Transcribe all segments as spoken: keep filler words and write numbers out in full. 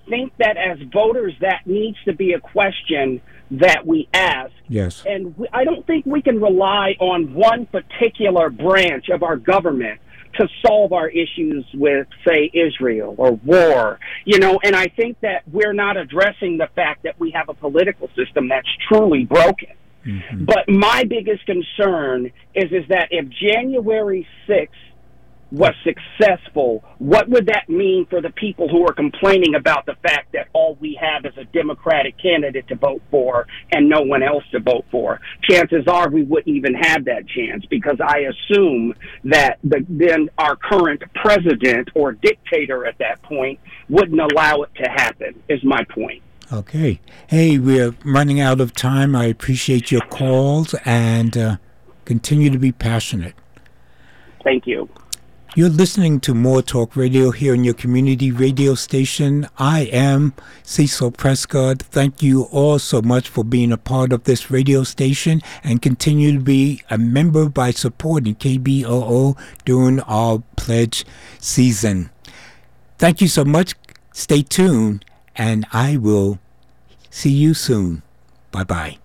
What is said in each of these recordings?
think that as voters, that needs to be a question that we ask. Yes. And we, I don't think we can rely on one particular branch of our government to solve our issues with, say, Israel or war, you know, and I think that we're not addressing the fact that we have a political system that's truly broken. Mm-hmm. But my biggest concern is, is that if January sixth was successful, what would that mean for the people who are complaining about the fact that all we have is a Democratic candidate to vote for and no one else to vote for? Chances are we wouldn't even have that chance, because I assume that the, then our current president or dictator at that point wouldn't allow it to happen, is my point. Okay. Hey, we're running out of time. I appreciate your calls, and uh, continue to be passionate. Thank you. You're listening to More Talk Radio here on your community radio station. I am Cecil Prescott. Thank you all so much for being a part of this radio station, and continue to be a member by supporting K B O O during our pledge season. Thank you so much. Stay tuned, and I will see you soon. Bye-bye.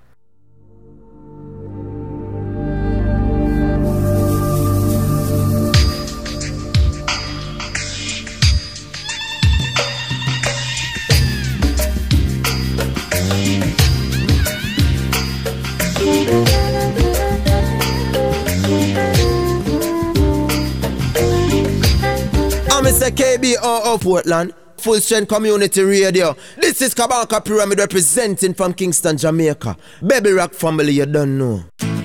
I'm Mister K B O O Portland, Full Strength Community Radio. This is Kabaka Pyramid representing from Kingston, Jamaica. Baby Rock family, you don't know.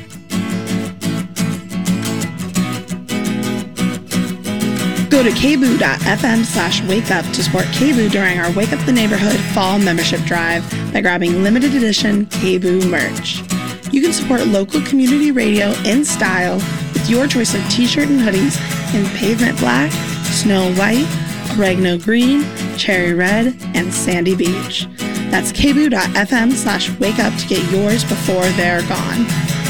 Go to kboo.fm slash wake up to support KBOO during our Wake Up the Neighborhood Fall Membership Drive by grabbing limited edition KBOO merch. You can support local community radio in style with your choice of t-shirt and hoodies in pavement black, snow white, oregano green, cherry red, and sandy beach. That's kboo.fm slash wake up to get yours before they're gone.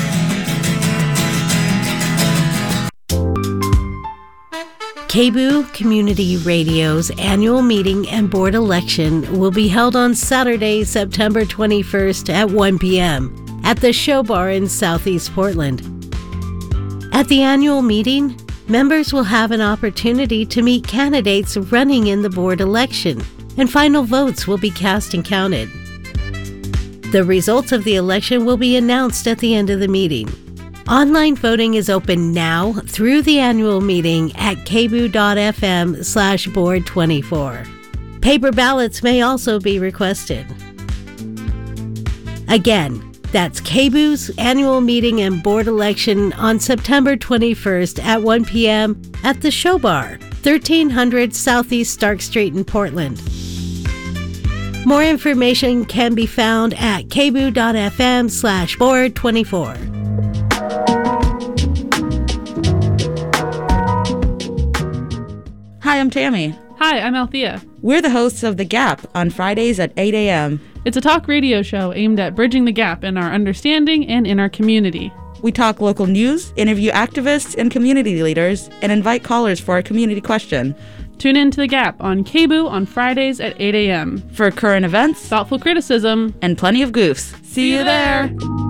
KBOO Community Radio's annual meeting and board election will be held on Saturday, September twenty-first at one p.m. at the Show Bar in Southeast Portland. At the annual meeting, members will have an opportunity to meet candidates running in the board election, and final votes will be cast and counted. The results of the election will be announced at the end of the meeting. Online voting is open now through the annual meeting at kboo.fm slash board 24. Paper ballots may also be requested. Again, that's KBOO's annual meeting and board election on September twenty-first at one p.m. at the Show Bar, thirteen hundred Southeast Stark Street in Portland. More information can be found at kboo.fm slash board 24. Hi, I'm Tammy. Hi, I'm Althea. We're the hosts of The Gap on Fridays at eight a.m. It's a talk radio show aimed at bridging the gap in our understanding and in our community. We talk local news, interview activists and community leaders, and invite callers for a community question. Tune in to The Gap on KBOO on Fridays at eight a.m. for current events, thoughtful criticism, and plenty of goofs. See, See you there!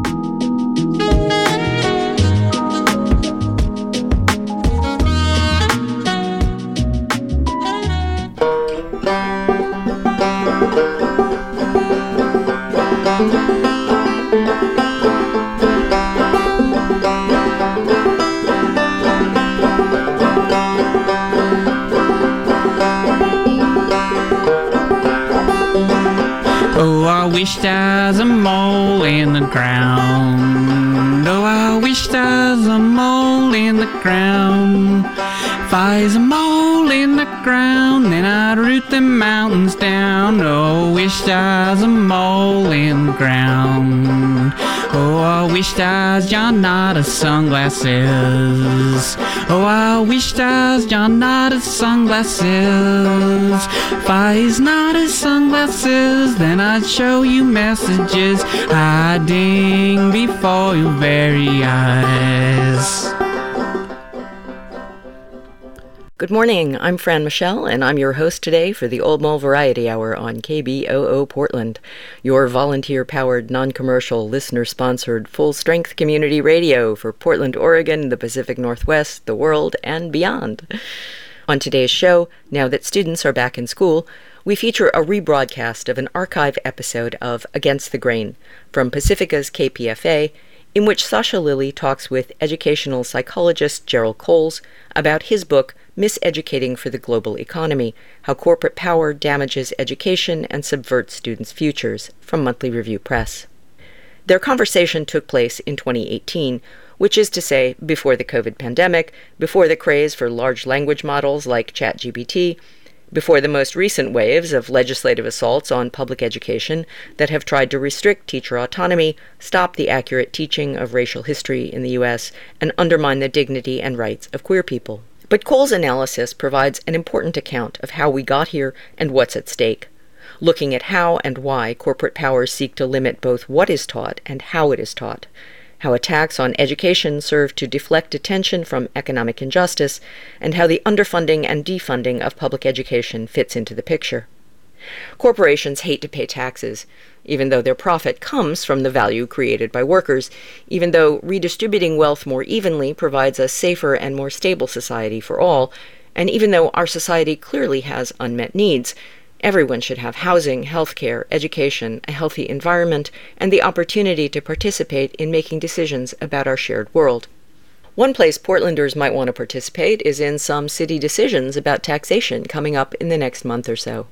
Oh, I wish there's a mole in the ground. Oh, I wish there's a mole in the ground. If I was a mole in the ground, then I'd root the mountains down. Oh, I wish there's a mole in the ground. Oh, I wish there's John Nada's sunglasses. Oh, I wish there's John Nada's sunglasses. If I was Nada's sunglasses, then I'd show you messages hiding before your very eyes. Good morning, I'm Fran Michelle, and I'm your host today for the Old Mole Variety Hour on K B O O Portland, your volunteer-powered, non-commercial, listener-sponsored, full-strength community radio for Portland, Oregon, the Pacific Northwest, the world, and beyond. On today's show, now that students are back in school, we feature a rebroadcast of an archive episode of Against the Grain from Pacifica's K P F A, in which Sasha Lilly talks with educational psychologist Gerald Coles about his book, Miseducating for the Global Economy, How Corporate Power Damages Education and Subverts Students' Futures, from Monthly Review Press. Their conversation took place in twenty eighteen, which is to say, before the COVID pandemic, before the craze for large language models like ChatGPT, before the most recent waves of legislative assaults on public education that have tried to restrict teacher autonomy, stop the accurate teaching of racial history in the U S, and undermine the dignity and rights of queer people. But Cole's analysis provides an important account of how we got here and what's at stake, looking at how and why corporate powers seek to limit both what is taught and how it is taught, how attacks on education serve to deflect attention from economic injustice, and how the underfunding and defunding of public education fits into the picture. Corporations hate to pay taxes, even though their profit comes from the value created by workers, even though redistributing wealth more evenly provides a safer and more stable society for all, and even though our society clearly has unmet needs. Everyone should have housing, healthcare, education, a healthy environment, and the opportunity to participate in making decisions about our shared world. One place Portlanders might want to participate is in some city decisions about taxation coming up in the next month or so.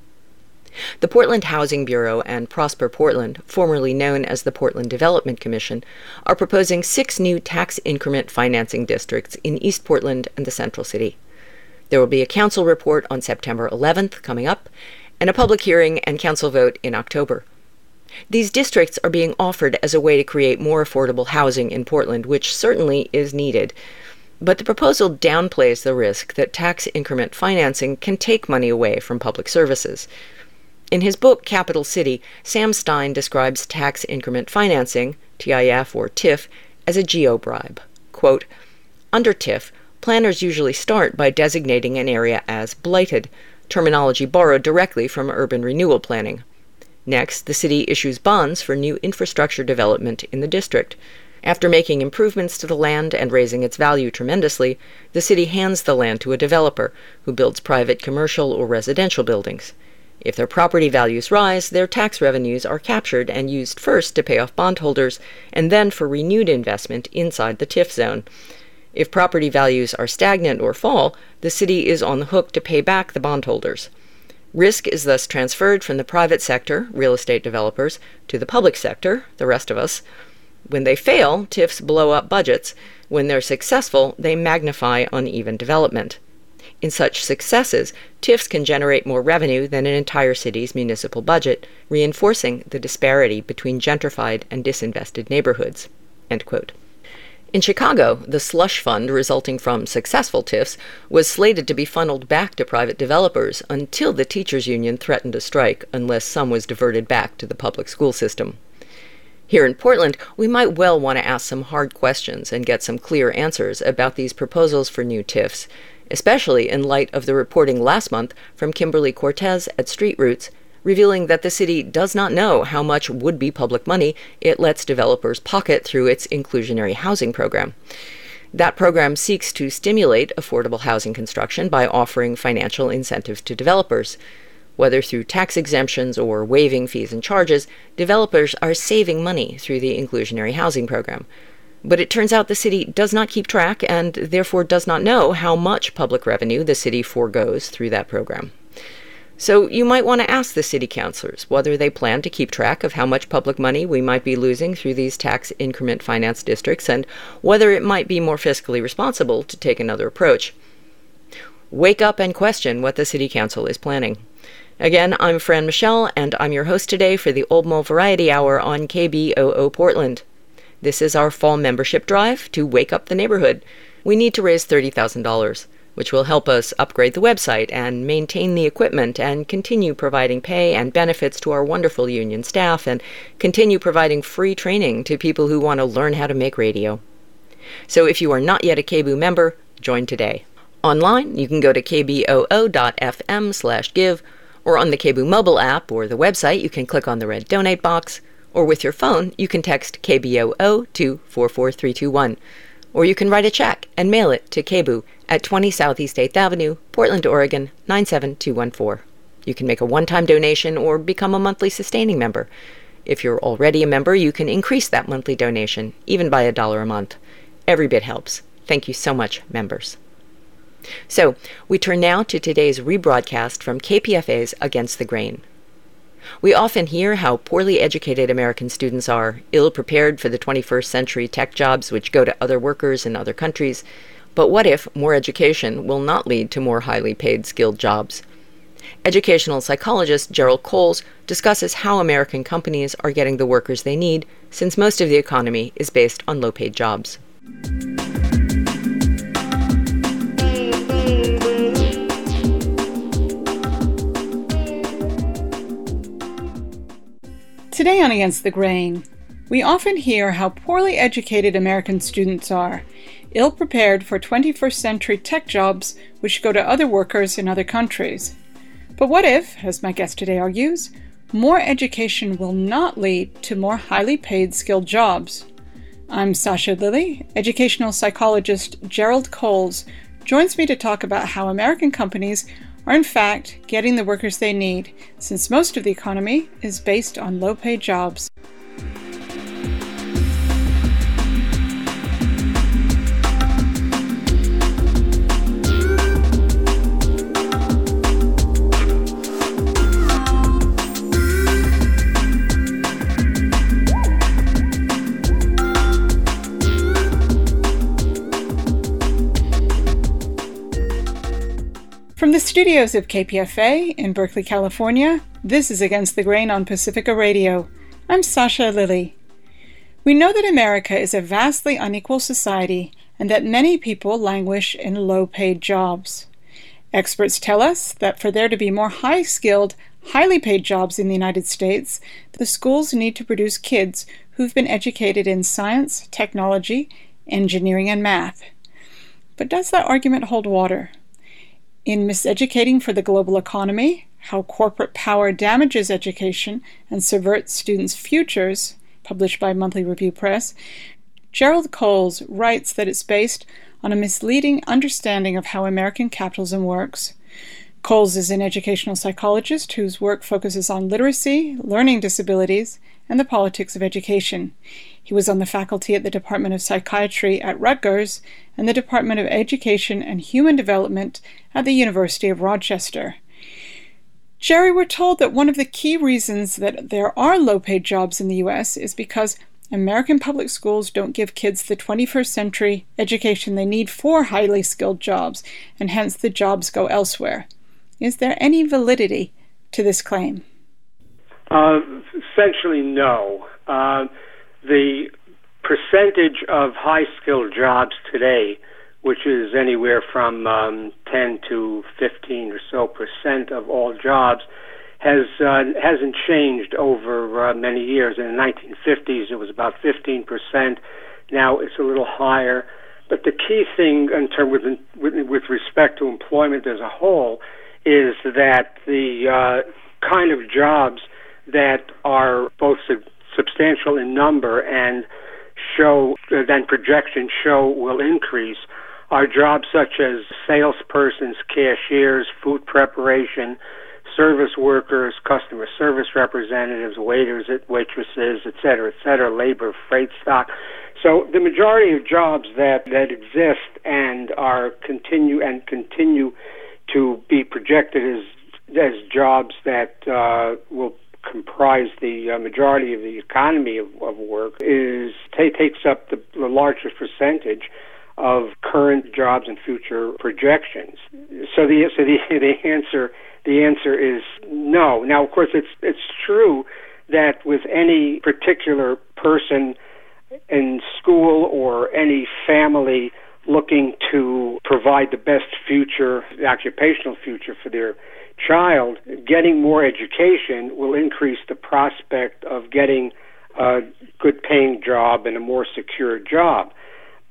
The Portland Housing Bureau and Prosper Portland, formerly known as the Portland Development Commission, are proposing six new tax increment financing districts in East Portland and the Central City. There will be a council report on September eleventh coming up, and a public hearing and council vote in October. These districts are being offered as a way to create more affordable housing in Portland, which certainly is needed. But the proposal downplays the risk that tax increment financing can take money away from public services. In his book, Capital City, Sam Stein describes tax increment financing, T I F or T I F, as a geo-bribe. Quote, under T I F, planners usually start by designating an area as blighted, terminology borrowed directly from urban renewal planning. Next, the city issues bonds for new infrastructure development in the district. After making improvements to the land and raising its value tremendously, the city hands the land to a developer who builds private commercial or residential buildings. If their property values rise, their tax revenues are captured and used first to pay off bondholders and then for renewed investment inside the T I F zone. If property values are stagnant or fall, the city is on the hook to pay back the bondholders. Risk is thus transferred from the private sector, real estate developers, to the public sector, the rest of us. When they fail, T I Fs blow up budgets. When they're successful, they magnify uneven development. In such successes, T I Fs can generate more revenue than an entire city's municipal budget, reinforcing the disparity between gentrified and disinvested neighborhoods. End quote. In Chicago, the slush fund resulting from successful T I Fs was slated to be funneled back to private developers until the teachers' union threatened a strike unless some was diverted back to the public school system. Here in Portland, we might well want to ask some hard questions and get some clear answers about these proposals for new T I Fs, especially in light of the reporting last month from Kimberly Cortez at Street Roots, revealing that the city does not know how much would-be public money it lets developers pocket through its inclusionary housing program. That program seeks to stimulate affordable housing construction by offering financial incentives to developers. Whether through tax exemptions or waiving fees and charges, developers are saving money through the inclusionary housing program. But it turns out the city does not keep track and therefore does not know how much public revenue the city forgoes through that program. So you might want to ask the city councilors whether they plan to keep track of how much public money we might be losing through these tax increment finance districts and whether it might be more fiscally responsible to take another approach. Wake up and question what the city council is planning. Again, I'm Fran Michelle, and I'm your host today for the Old Mole Variety Hour on K B O O Portland. This is our fall membership drive to wake up the neighborhood. We need to raise thirty thousand dollars. Which will help us upgrade the website and maintain the equipment and continue providing pay and benefits to our wonderful union staff and continue providing free training to people who want to learn how to make radio. So if you are not yet a K B O O member, join today. Online, you can go to kboo.fm slash give, or on the K B O O mobile app or the website, you can click on the red donate box, or with your phone, you can text K B O O to four four three two one, or you can write a check and mail it to K B O O at twenty Southeast eighth Avenue, Portland, Oregon, nine seven two one four. You can make a one-time donation or become a monthly sustaining member. If you're already a member, you can increase that monthly donation, even by a dollar a month. Every bit helps. Thank you so much, members. So, we turn now to today's rebroadcast from K P F A's Against the Grain. We often hear how poorly educated American students are, ill-prepared for the twenty-first century tech jobs which go to other workers in other countries. But what if more education will not lead to more highly paid, skilled jobs? Educational psychologist Gerald Coles discusses how American companies are getting the workers they need, since most of the economy is based on low-paid jobs. Today on Against the Grain, we often hear how poorly educated American students are, ill-prepared for twenty-first century tech jobs which go to other workers in other countries. But what if, as my guest today argues, more education will not lead to more highly paid, skilled jobs? I'm Sasha Lilly. Educational psychologist Gerald Coles joins me to talk about how American companies are in fact getting the workers they need, since most of the economy is based on low-paid jobs. From the studios of K P F A in Berkeley, California, this is Against the Grain on Pacifica Radio. I'm Sasha Lilly. We know that America is a vastly unequal society and that many people languish in low-paid jobs. Experts tell us that for there to be more high-skilled, highly paid jobs in the United States, the schools need to produce kids who've been educated in science, technology, engineering, and math. But does that argument hold water? In Miseducating for the Global Economy, How Corporate Power Damages Education and Subverts Students' Futures, published by Monthly Review Press, Gerald Coles writes that it's based on a misleading understanding of how American capitalism works. Coles is an educational psychologist whose work focuses on literacy, learning disabilities, and the politics of education. He was on the faculty at the Department of Psychiatry at Rutgers and the Department of Education and Human Development at the University of Rochester. Jerry, we're told that one of the key reasons that there are low-paid jobs in the U S is because American public schools don't give kids the twenty-first century education they need for highly skilled jobs, and hence the jobs go elsewhere. Is there any validity to this claim? Uh, essentially, no. Uh, the percentage of high-skilled jobs today, which is anywhere from um, ten to fifteen or so percent of all jobs, has uh, hasn't changed over uh, many years. In the nineteen fifties, it was about fifteen percent. Now it's a little higher. But the key thing in term with, with, with respect to employment as a whole is that the uh, kind of jobs that are both sub- substantial in number and show, uh, then projections show will increase, are jobs such as salespersons, cashiers, food preparation, service workers, customer service representatives, waiters, waitresses, et cetera, et cetera, labor, freight stock. So the majority of jobs that, that exist and are continue and continue to be projected as as jobs that uh, will comprise the uh, majority of the economy of, of work is t- takes up the, the largest percentage of current jobs and future projections. So the so the the answer the answer is no. Now, of course, it's it's true that with any particular person in school or any family looking to provide the best future, the occupational future for their child, getting more education will increase the prospect of getting a good paying job and a more secure job.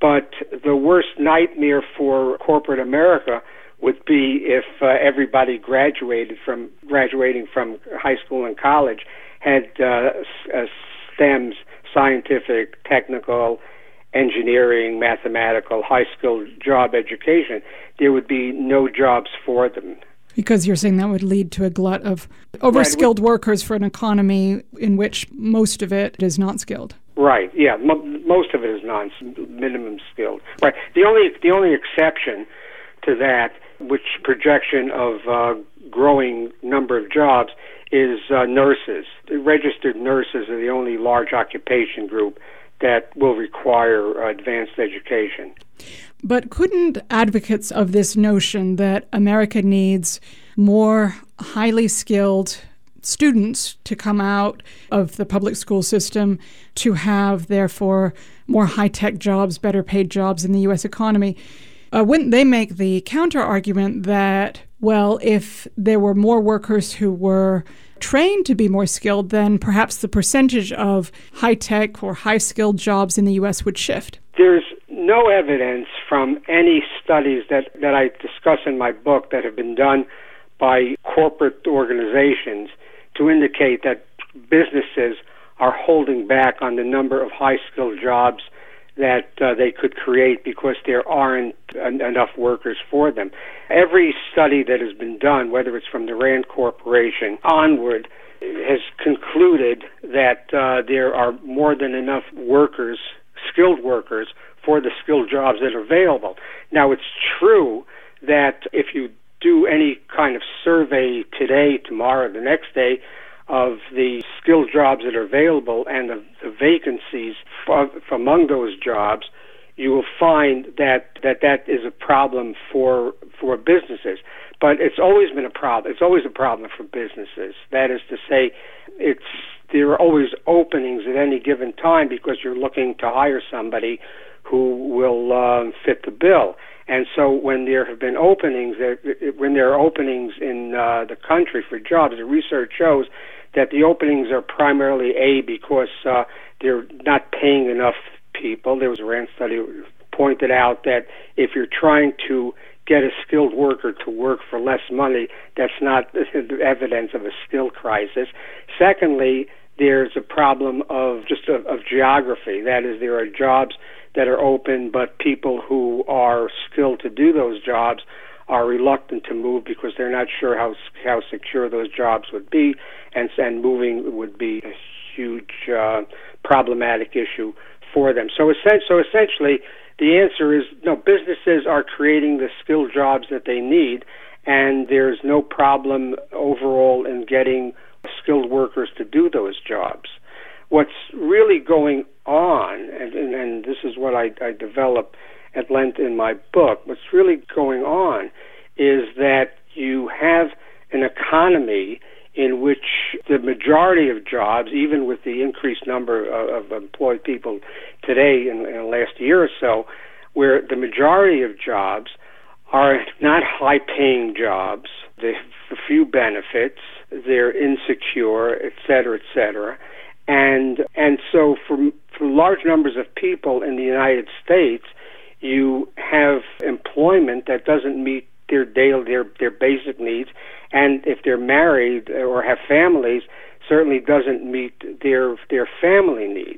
But the worst nightmare for corporate America would be if uh, everybody graduated from graduating from high school and college had uh, uh, STEMs, scientific, technical, engineering, mathematical, high-skilled job education. There would be no jobs for them. Because you're saying that would lead to a glut of overskilled right. workers for an economy in which most of it is not skilled. Right. Yeah. M- most of it is non minimum skilled. Right. The only the only exception to that, which projection of uh, growing number of jobs, is uh, nurses. The registered nurses are the only large occupation group that will require uh, advanced education. But couldn't advocates of this notion that America needs more highly skilled students to come out of the public school system to have, therefore, more high-tech jobs, better paid jobs in the U S economy, uh, wouldn't they make the counter-argument that, well, if there were more workers who were trained to be more skilled, then perhaps the percentage of high-tech or high-skilled jobs in the U S would shift? There's no evidence from any studies that, that I discuss in my book that have been done by corporate organizations to indicate that businesses are holding back on the number of high-skilled jobs that uh, they could create because there aren't en- enough workers for them. Every study that has been done, whether it's from the Rand Corporation onward, has concluded that uh, there are more than enough workers, skilled workers, for the skilled jobs that are available. Now, it's true that if you do any kind of survey today, tomorrow, the next day, of the skilled jobs that are available and the, the vacancies for, for among those jobs, you will find that, that that is a problem for for businesses. But it's always been a problem. It's always a problem for businesses. That is to say, it's there are always openings at any given time because you're looking to hire somebody who will uh, fit the bill. And so when there have been openings, when there are openings in uh, the country for jobs, the research shows that the openings are primarily A, because uh, they're not paying enough people. There was a Rand study that pointed out that if you're trying to get a skilled worker to work for less money, that's not evidence of a skill crisis. Secondly, there's a problem of just of, of geography. That is, there are jobs that are open, but people who are skilled to do those jobs are reluctant to move because they're not sure how how secure those jobs would be, and, and moving would be a huge uh, problematic issue for them. So, so essentially, the answer is no, businesses are creating the skilled jobs that they need, and there's no problem overall in getting skilled workers to do those jobs. What's really going on, and, and, and this is what I, I develop at length in my book, what's really going on is that you have an economy in which the majority of jobs, even with the increased number of, of employed people today in, in the last year or so, where the majority of jobs are not high-paying jobs, they have few benefits, they're insecure, et cetera, et cetera. And and so for, for large numbers of people in the United States, you have employment that doesn't meet their daily, their, their basic needs, and if they're married or have families, certainly doesn't meet their their family needs.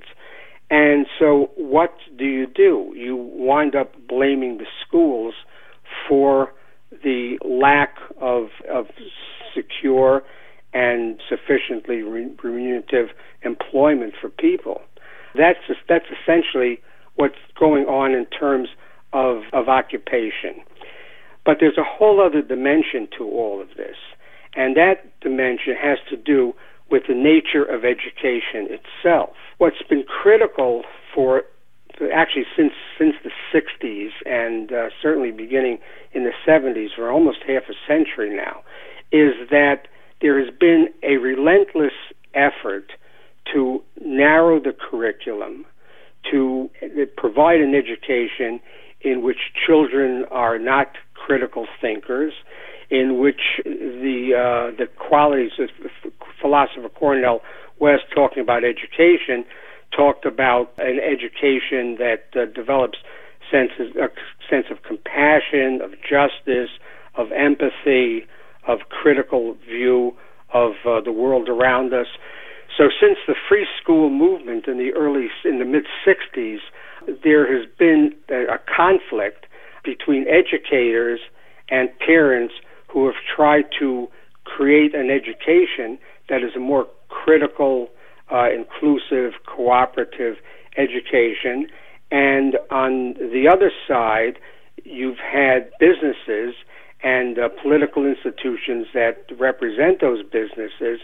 And so what do you do? You wind up blaming the schools for the lack of of secure and sufficiently remunerative employment for people. That's just, that's essentially what's going on in terms of, of occupation. But there's a whole other dimension to all of this, and that dimension has to do with the nature of education itself. What's been critical for actually since since the sixties and uh, certainly beginning in the seventies, for almost half a century now, is that there has been a relentless effort to narrow the curriculum, to provide an education in which children are not critical thinkers, in which the uh, the qualities of philosopher Cornel West, talking about education, talked about an education that uh, develops sense of, a sense of compassion, of justice, of empathy, of critical view of uh, the world around us. So since the free school movement in the early, in the mid-sixties, there has been a, a conflict between educators and parents who have tried to create an education that is a more critical, uh, inclusive, cooperative education. And on the other side, you've had businesses and uh, political institutions that represent those businesses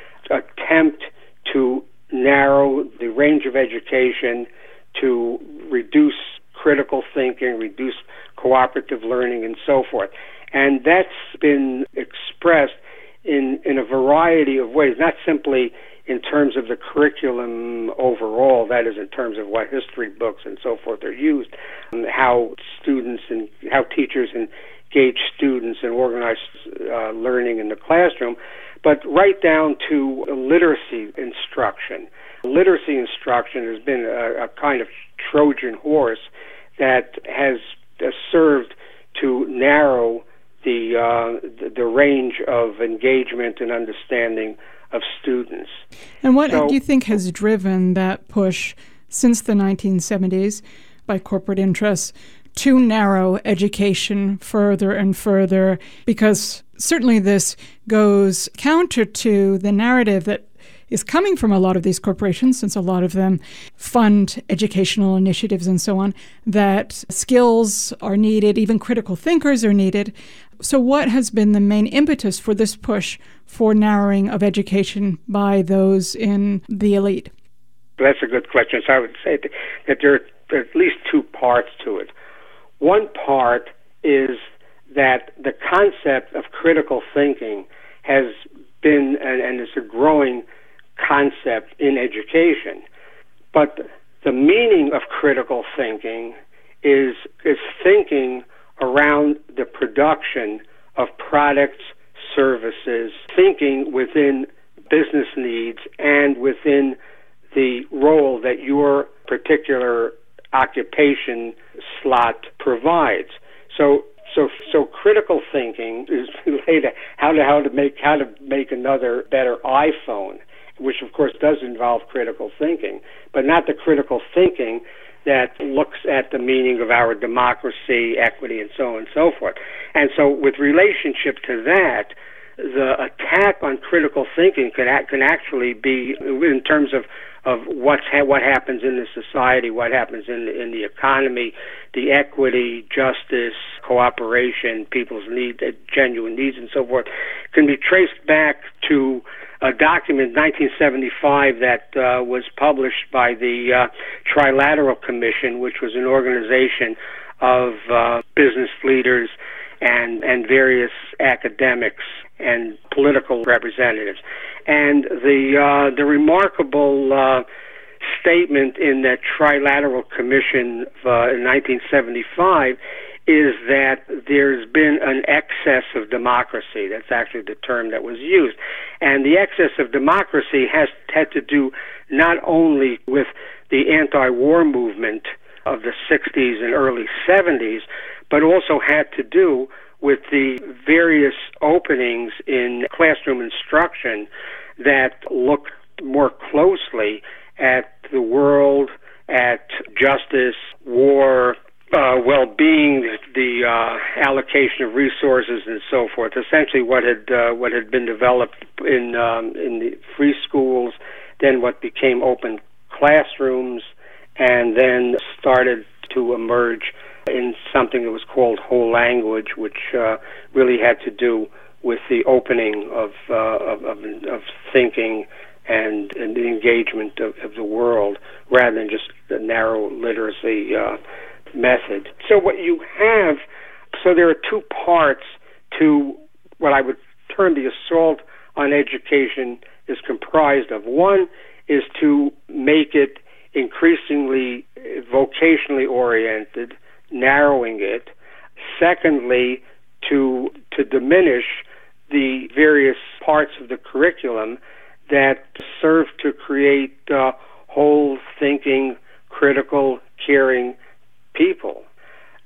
attempt to narrow the range of education, to reduce critical thinking, reduce cooperative learning, and so forth. And that's been expressed in, in a variety of ways, not simply in terms of the curriculum overall, that is in terms of what history books and so forth are used, and how students and how teachers engage students and organize uh, learning in the classroom, but right down to literacy instruction. Literacy instruction has been a, a kind of Trojan horse that has uh, served to narrow the, uh, the the range of engagement and understanding of students. And what so, do you think has driven that push since the nineteen seventies by corporate interests to narrow education further and further? Because certainly this goes counter to the narrative that is coming from a lot of these corporations, since a lot of them fund educational initiatives and so on, that skills are needed, even critical thinkers are needed. So what has been the main impetus for this push for narrowing of education by those in the elite? That's a good question. So I would say that there are at least two parts to it. One part is that the concept of critical thinking has been, and, and is a growing concept in education. But the meaning of critical thinking is is thinking around the production of products, services, thinking within business needs and within the role that your particular occupation slot provides. So so so critical thinking is related how to how to make how to make another better iPhone, which of course does involve critical thinking, but not the critical thinking that looks at the meaning of our democracy, equity, and so on and so forth. And so with relationship to that, the attack on critical thinking can act, can actually be in terms of of what's ha- what happens in the society, what happens in the, in the economy, the equity, justice, cooperation, people's needs, genuine needs, and so forth, can be traced back to a document, nineteen seventy-five, that uh, was published by the uh, Trilateral Commission, which was an organization of uh, business leaders and and various academics and political representatives. And the uh, the remarkable uh, statement in that Trilateral Commission uh, in nineteen seventy-five is that there's been an excess of democracy. That's actually the term that was used. And the excess of democracy has had to do not only with the anti-war movement of the sixties and early seventies, but also had to do with the various openings in classroom instruction that looked more closely at the world, at justice, war, uh, well-being, the uh, allocation of resources, and so forth. Essentially, what had uh, what had been developed in um, in the free schools, then what became open classrooms, and then started to emerge in something that was called whole language, which uh, really had to do with the opening of uh, of, of, of thinking and, and the engagement of, of the world, rather than just the narrow literacy uh, method. So what you have, so there are two parts to what I would term the assault on education is comprised of. One is to make it increasingly vocationally oriented, narrowing it. Secondly, to to diminish the various parts of the curriculum that serve to create uh, whole thinking, critical, caring people.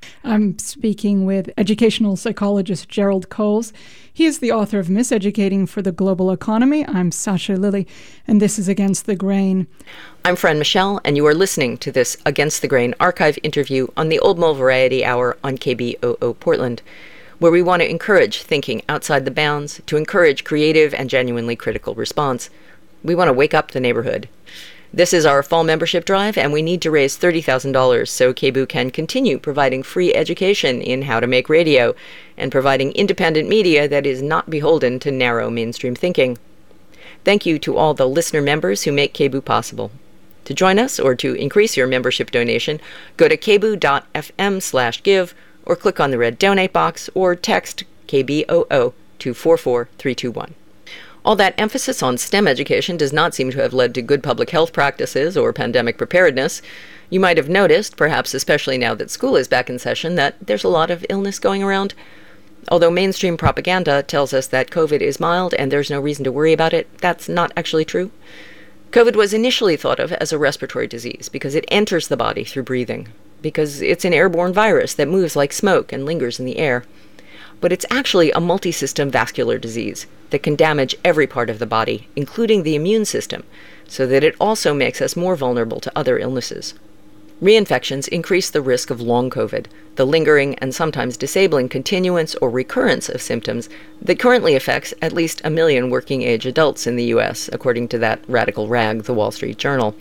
I'm speaking with educational psychologist Gerald Coles. He is the author of Miseducating for the Global Economy. I'm Sasha Lilly, and this is Against the Grain. I'm Fran Michelle, and you are listening to this Against the Grain archive interview on the Old Mole Variety Hour on K B O O Portland, where we want to encourage thinking outside the bounds, to encourage creative and genuinely critical response. We want to wake up the neighborhood. This is our fall membership drive, and we need to raise thirty thousand dollars so K B O O can continue providing free education in how to make radio and providing independent media that is not beholden to narrow mainstream thinking. Thank you to all the listener members who make K B O O possible. To join us or to increase your membership donation, go to kboo.fm slash give or click on the red donate box or text K B O O to four four three two one. All that emphasis on STEM education does not seem to have led to good public health practices or pandemic preparedness. You might have noticed, perhaps especially now that school is back in session, that there's a lot of illness going around. Although mainstream propaganda tells us that COVID is mild and there's no reason to worry about it, that's not actually true. COVID was initially thought of as a respiratory disease because it enters the body through breathing, because it's an airborne virus that moves like smoke and lingers in the air. But it's actually a multi-system vascular disease that can damage every part of the body, including the immune system, so that it also makes us more vulnerable to other illnesses. Reinfections increase the risk of long COVID, the lingering and sometimes disabling continuance or recurrence of symptoms that currently affects at least a million working-age adults in the U S, according to that radical rag, the Wall Street Journal.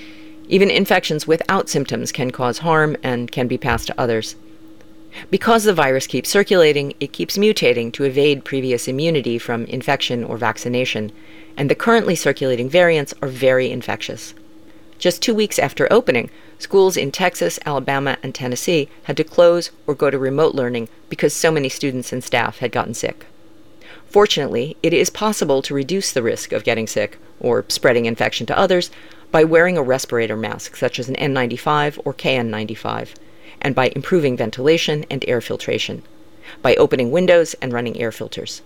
Even infections without symptoms can cause harm and can be passed to others. Because the virus keeps circulating, it keeps mutating to evade previous immunity from infection or vaccination, and the currently circulating variants are very infectious. Just two weeks after opening, schools in Texas, Alabama, and Tennessee had to close or go to remote learning because so many students and staff had gotten sick. Fortunately, it is possible to reduce the risk of getting sick or spreading infection to others by wearing a respirator mask, such as an N ninety-five or K N ninety-five. And by improving ventilation and air filtration, by opening windows and running air filters.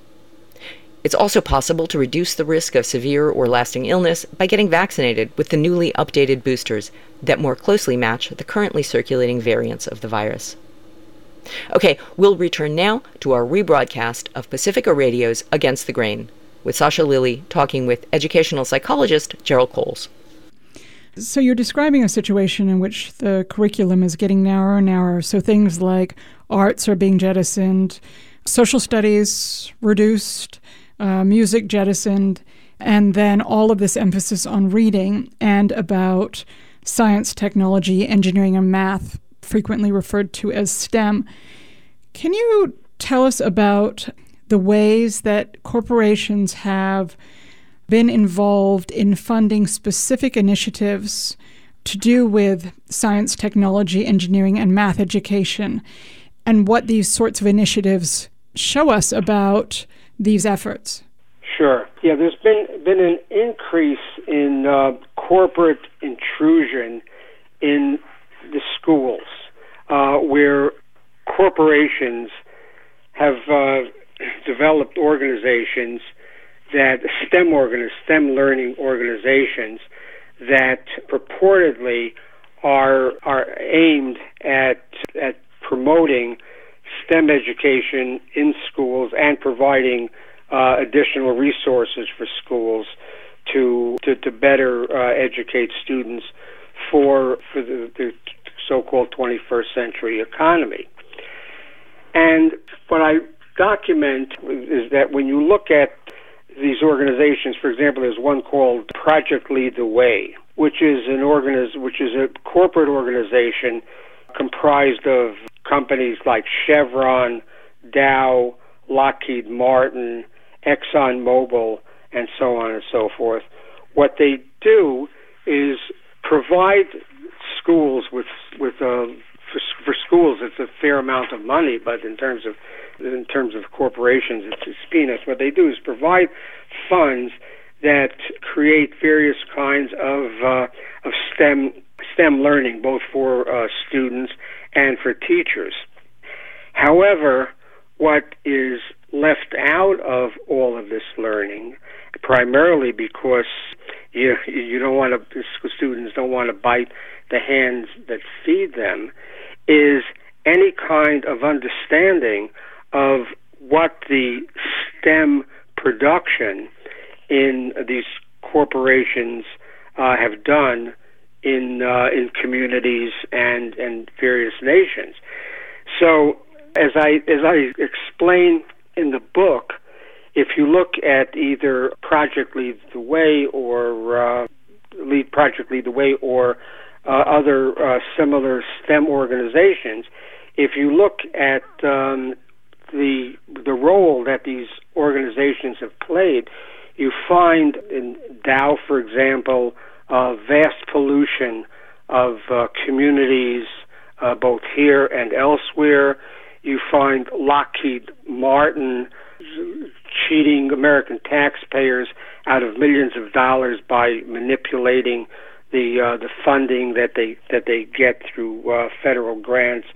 It's also possible to reduce the risk of severe or lasting illness by getting vaccinated with the newly updated boosters that more closely match the currently circulating variants of the virus. Okay, we'll return now to our rebroadcast of Pacifica Radio's Against the Grain, with Sasha Lilly talking with educational psychologist Gerald Coles. So you're describing a situation in which the curriculum is getting narrower and narrower. So things like arts are being jettisoned, social studies reduced, uh, music jettisoned, and then all of this emphasis on reading and about science, technology, engineering, and math, frequently referred to as STEM. Can you tell us about the ways that corporations have been involved in funding specific initiatives to do with science, technology, engineering, and math education, and what these sorts of initiatives show us about these efforts? Sure. Yeah, there's been been an increase in uh, corporate intrusion in the schools, uh, where corporations have uh, developed organizations that STEM organ, STEM learning organizations that purportedly are are aimed at at promoting STEM education in schools and providing uh, additional resources for schools to to, to better uh, educate students for for the, the so-called twenty-first century economy. And what I document is that when you look at these organizations, for example, there's one called Project Lead the Way, which is an organiz- which is a corporate organization comprised of companies like Chevron, Dow, Lockheed Martin, ExxonMobil, and so on and so forth. What they do is provide schools with with uh, for, for schools it's a fair amount of money, but in terms of in terms of corporations it's, it's peanuts. What they do is provide funds that create various kinds of uh, of STEM STEM learning, both for uh, students and for teachers. However, what is left out of all of this learning, primarily because you you don't want to, students don't want to bite the hands that feed them, is any kind of understanding of what the STEM production in these corporations uh, have done in uh, in communities and and various nations. So, as I as I explain in the book, if you look at either Project Lead the Way or uh, Lead Project Lead the Way or uh, other uh, similar STEM organizations, if you look at um, the the role that these organizations have played, you find in Dow, for example, uh, vast pollution of uh, communities, uh, both here and elsewhere. You find Lockheed Martin cheating American taxpayers out of millions of dollars by manipulating the uh, the funding that they that they get through uh, federal grants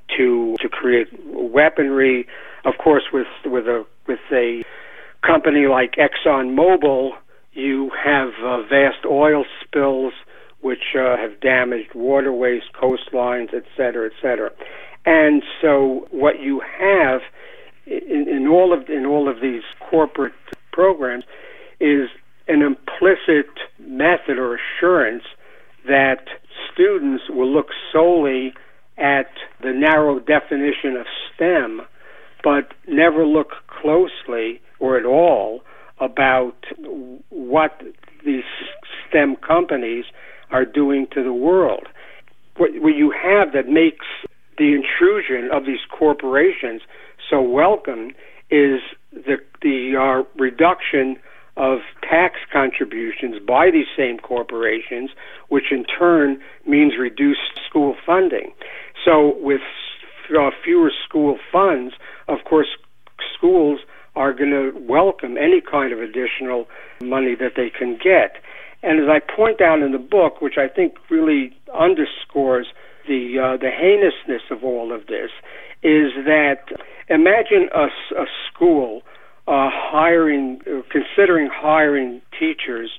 to to create weaponry. Of course, with with a with a company like ExxonMobil, you have uh, vast oil spills which uh, have damaged waterways, coastlines, et cetera, et cetera. And so, what you have in, in all of in all of these corporate programs is an implicit method or assurance that students will look solely at the narrow definition of STEM, but never look closely or at all about what these STEM companies are doing to the world. What, what you have that makes the intrusion of these corporations so welcome is the the uh, reduction of tax contributions by these same corporations, which in turn means reduced school funding. So with uh, fewer school funds, of course, schools are going to welcome any kind of additional money that they can get. And as I point out in the book, which I think really underscores the uh, the heinousness of all of this, is that imagine a, a school uh, hiring, uh, considering hiring teachers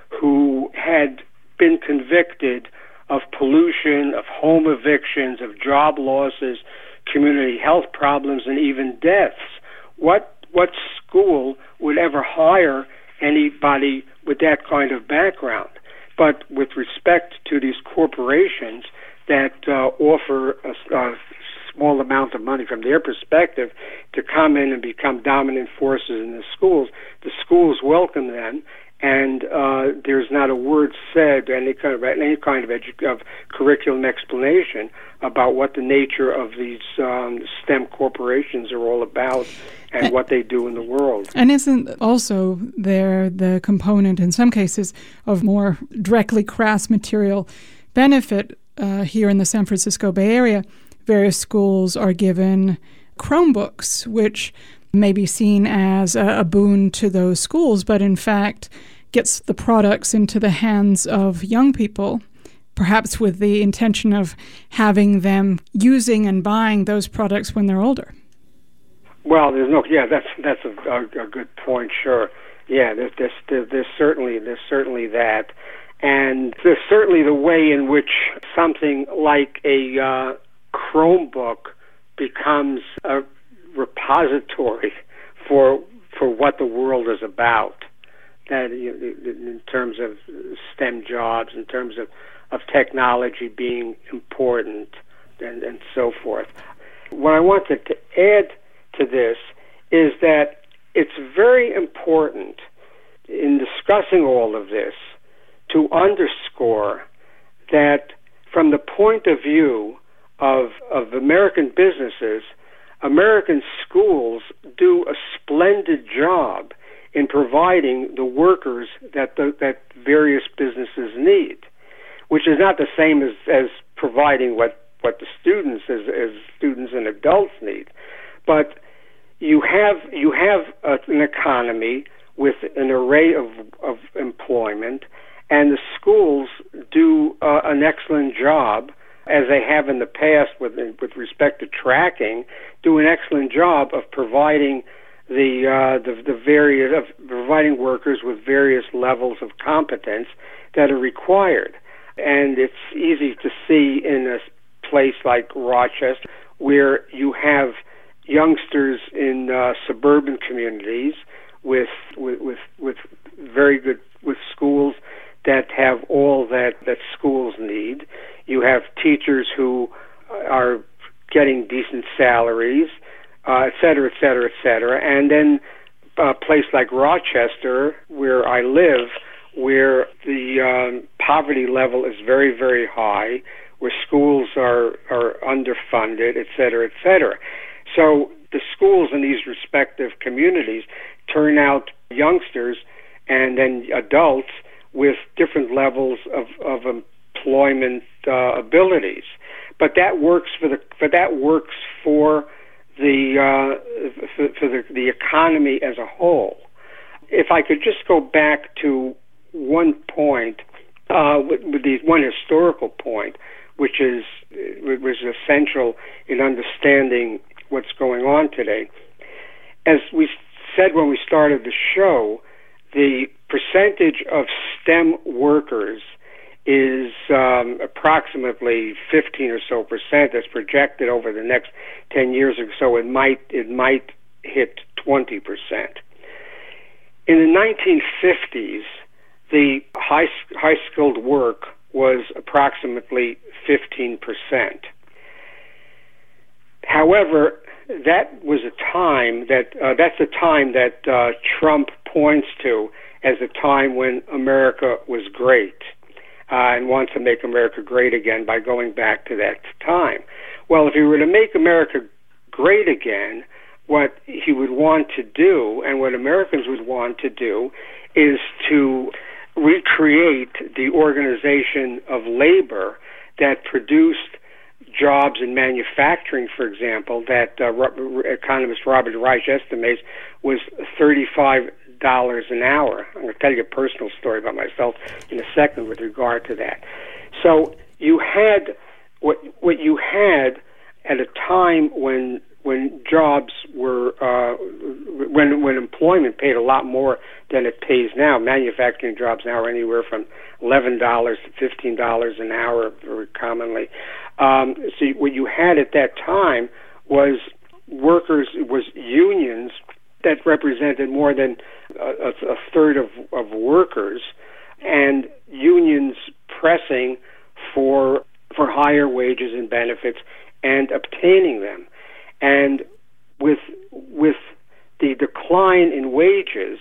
who had been convicted of pollution, of home evictions, of job losses, community health problems, and even deaths. What what school would ever hire anybody with that kind of background? But with respect to these corporations that uh, offer a, a small amount of money from their perspective to come in and become dominant forces in the schools, the schools welcome them, and uh, there's not a word said, any kind of any kind of, edu- of curriculum explanation about what the nature of these um, STEM corporations are all about and, and what they do in the world. And isn't also there the component, in some cases, of more directly crass material benefit? Uh, here in the San Francisco Bay Area, various schools are given Chromebooks, which may be seen as a, a boon to those schools, but in fact gets the products into the hands of young people, perhaps with the intention of having them using and buying those products when they're older. Well, there's no, yeah, that's that's a, a, a good point. Sure, yeah, there's, there's there's certainly there's certainly that. And there's certainly the way in which something like a uh, Chromebook becomes a repository for for what the world is about. That in terms of STEM jobs, in terms of, of technology being important, and, and so forth. What I wanted to add to this is that it's very important in discussing all of this to underscore that from the point of view of, of American businesses, American schools do a splendid job in providing the workers that the, that various businesses need, which is not the same as, as providing what, what the students as, as students and adults need. But you have you have a, an economy with an array of, of employment, and the schools do uh, an excellent job, as they have in the past with with respect to tracking, do an excellent job of providing the uh, the, the various of providing workers with various levels of competence that are required. And it's easy to see in a place like Rochester where you have youngsters in uh, suburban communities with, with with with very good with schools that have all that that schools need. You have teachers who are getting decent salaries, uh, et cetera, et cetera, et cetera. And then a place like Rochester, where I live, where the um, poverty level is very, very high, where schools are, are underfunded, et cetera, et cetera. So the schools in these respective communities turn out youngsters and then adults with different levels of, of employment uh, abilities. But that works for the for that works for the uh, for, for the, the economy as a whole. If I could just go back to one point, uh, with, with the one historical point, which is was essential in understanding what's going on today. As we said when we started the show, the percentage of STEM workers is um, approximately fifteen or so percent. That's projected over the next ten years or so. It might it might hit twenty percent. In the nineteen fifties, the high high skilled work was approximately fifteen percent. However, that was a time that uh, that's the time that uh, Trump points to as a time when America was great. Uh, and wants to make America great again by going back to that time. Well, if he were to make America great again, what he would want to do, and what Americans would want to do, is to recreate the organization of labor that produced jobs in manufacturing, for example, that uh, economist Robert Reich estimates was thirty-five dollars an hour. I'm going to tell you a personal story about myself in a second with regard to that. So you had what what you had at a time when when jobs were uh, when when employment paid a lot more than it pays now. Manufacturing jobs now are anywhere from eleven dollars to fifteen dollars an hour, very commonly. Um, so what you had at that time was workers, was unions that represented more than a, a third of, of workers, and unions pressing for for higher wages and benefits and obtaining them. And with with the decline in wages,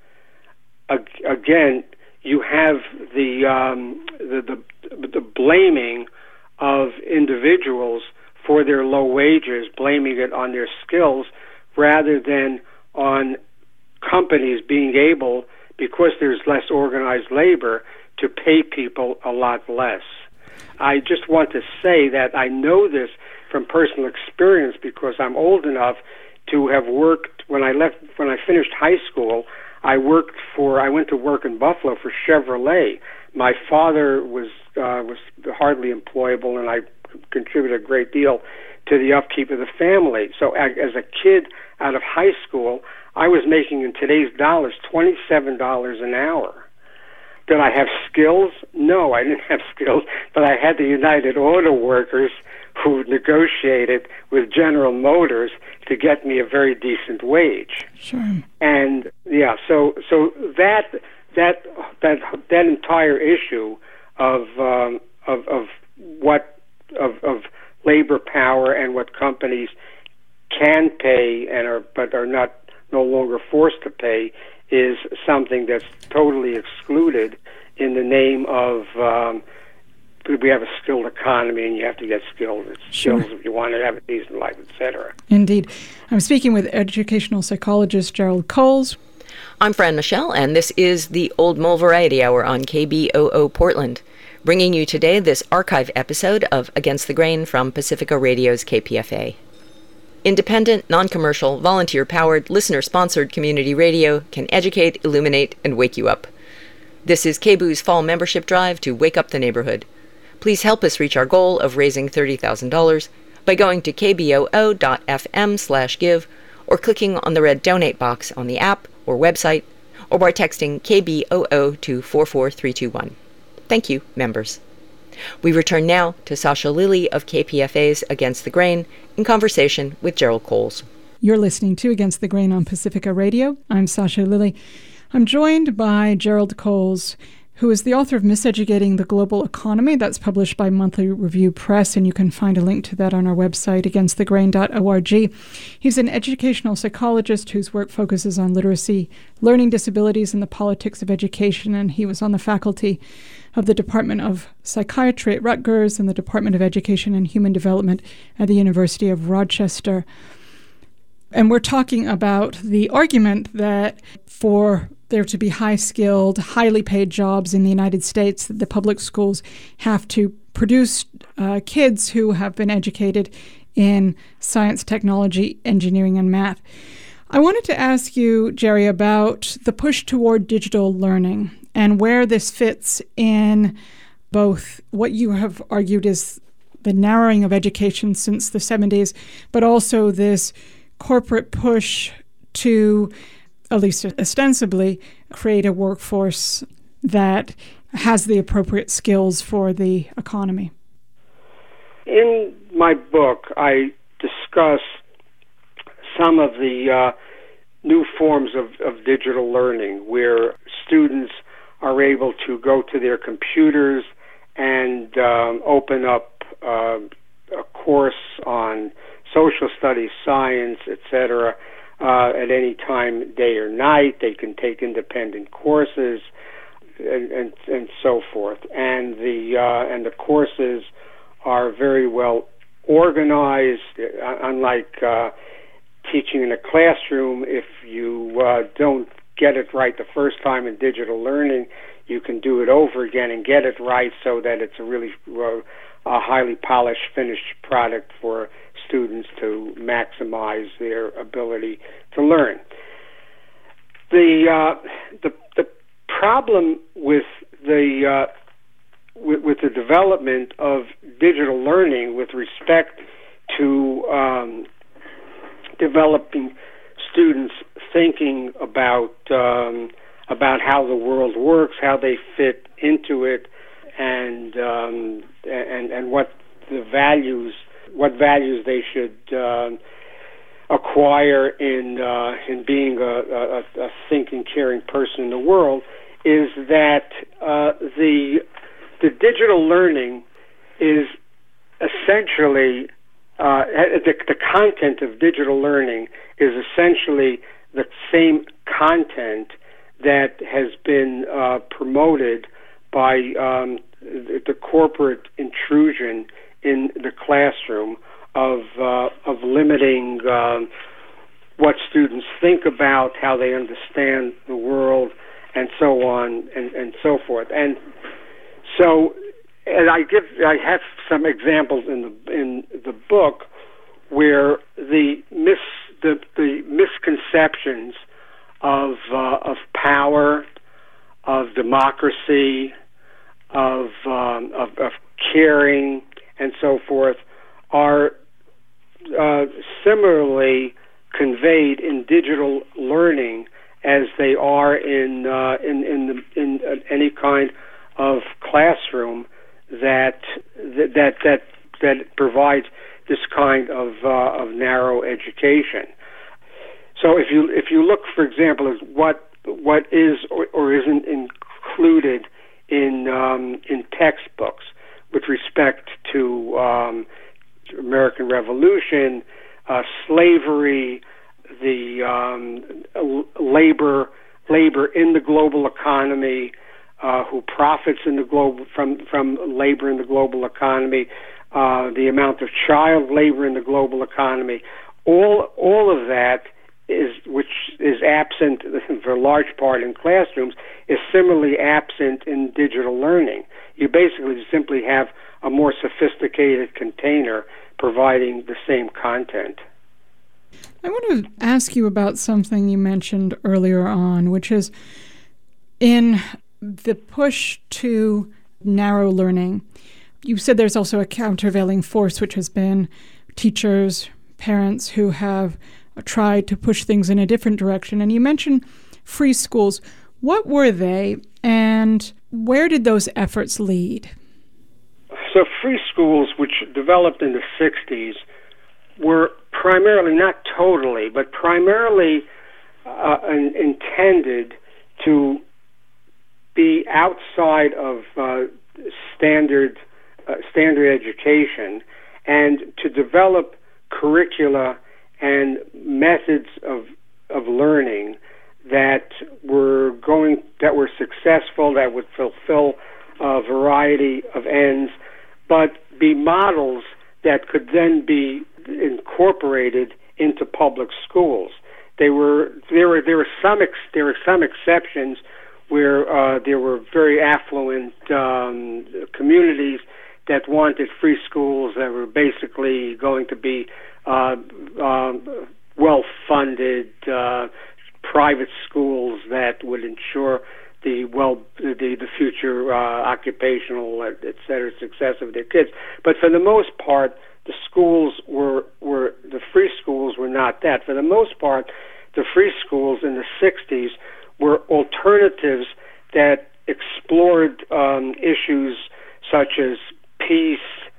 ag- again, you have the, um, the the the blaming of individuals for their low wages, blaming it on their skills rather than on companies being able, because there's less organized labor, to pay people a lot less. I just want to say that I know this from personal experience because I'm old enough to have worked, when I left, when I finished high school, I worked for, I went to work in Buffalo for Chevrolet. My father was uh, was hardly employable, and I contributed a great deal to the upkeep of the family. So as a kid out of high school, I was making in today's dollars twenty-seven dollars an hour. Did I have skills? No, I didn't have skills, but I had the United Auto Workers who negotiated with General Motors to get me a very decent wage. Sure. And yeah, so so that that that that entire issue of um, of of what of of labor power and what companies can pay and are but are not no longer forced to pay is something that's totally excluded in the name of um, we have a skilled economy and you have to get skilled Sure. skills if you want to have a decent life, et cetera. Indeed. I'm speaking with educational psychologist Gerald Coles. I'm Fran Michelle, and this is the Old Mole Variety Hour on K B O O Portland, bringing you today this archive episode of Against the Grain from Pacifica Radio's K P F A. Independent, non-commercial, volunteer-powered, listener-sponsored community radio can educate, illuminate, and wake you up. This is K B O O's fall membership drive to wake up the neighborhood. Please help us reach our goal of raising thirty thousand dollars by going to kboo.fm slash give or clicking on the red donate box on the app or website, or by texting K B O O to four four three two one. Thank you, members. We return now to Sasha Lilley of K P F A's Against the Grain in conversation with Gerald Coles. You're listening to Against the Grain on Pacifica Radio. I'm Sasha Lilley. I'm joined by Gerald Coles, who is the author of Miseducating the Global Economy. That's published by Monthly Review Press, and you can find a link to that on our website, against the grain dot org. He's an educational psychologist whose work focuses on literacy, learning disabilities, and the politics of education, and he was on the faculty of the Department of Psychiatry at Rutgers and the Department of Education and Human Development at the University of Rochester. And we're talking about the argument that for there to be high-skilled, highly paid jobs in the United States, that the public schools have to produce uh, kids who have been educated in science, technology, engineering, and math. I wanted to ask you, Jerry, about the push toward digital learning and where this fits in both what you have argued is the narrowing of education since the seventies, but also this corporate push to, at least ostensibly, create a workforce that has the appropriate skills for the economy. In my book, I discuss some of the uh, new forms of, of digital learning where students are able to go to their computers and um, open up uh, a course on social studies, science, et cetera, uh, at any time, day or night. They can take independent courses, and and, and so forth. And the uh, and the courses are very well organized. Uh, unlike uh, teaching in a classroom, if you uh, don't get it right the first time in digital learning, you can do it over again and get it right, so that it's a really uh, a highly polished, finished product for students to maximize their ability to learn. The uh, the the problem with the uh, with, with the development of digital learning with respect to um, developing students thinking about um, about how the world works, how they fit into it, and um, and and what the values what values they should uh, acquire in uh, in being a, a, a thinking, caring person in the world, is that uh, the the digital learning is essentially uh, the, the content of digital learning is essentially the same content that has been uh, promoted by um, the, the corporate intrusion in the classroom of uh, of limiting um, what students think about, how they understand the world, and so on and, and so forth. And so, and I give I have some examples in the in the book where the mis the, the misconceptions of uh, of power, of democracy, of um, of, of caring, and so forth, are uh, similarly conveyed in digital learning as they are in uh, in in, the, in uh, any kind of classroom that that that that provides this kind of uh, of narrow education. So if you if you look, for example, at what what is or, or isn't included in um, in textbooks with respect to um, American Revolution, uh, slavery, the um, labor labor in the global economy, uh, who profits in the global from from labor in the global economy, uh, the amount of child labor in the global economy, all all of that is which is absent for a large part in classrooms, is similarly absent in digital learning. You basically simply have a more sophisticated container providing the same content. I want to ask you about something you mentioned earlier on, which is in the push to narrow learning. You said there's also a countervailing force, which has been teachers, parents who have tried to push things in a different direction. And you mentioned free schools. What were they, and where did those efforts lead? so free schools, which developed in the sixties, were primarily, not totally, but primarily uh, intended to be outside of uh, standard uh, standard education and to develop curricula and methods of of learning that were going that were successful, that would fulfill a variety of ends, but be models that could then be incorporated into public schools. They were there were there were some ex, there were some exceptions where uh, there were very affluent um, communities that wanted free schools that were basically going to be uh, um, well-funded uh, private schools that would ensure the well the the future uh, occupational et cetera success of their kids. But for the most part, the schools were were the free schools were not that. For the most part, the free schools in the sixties were alternatives that explored um, issues such as peace,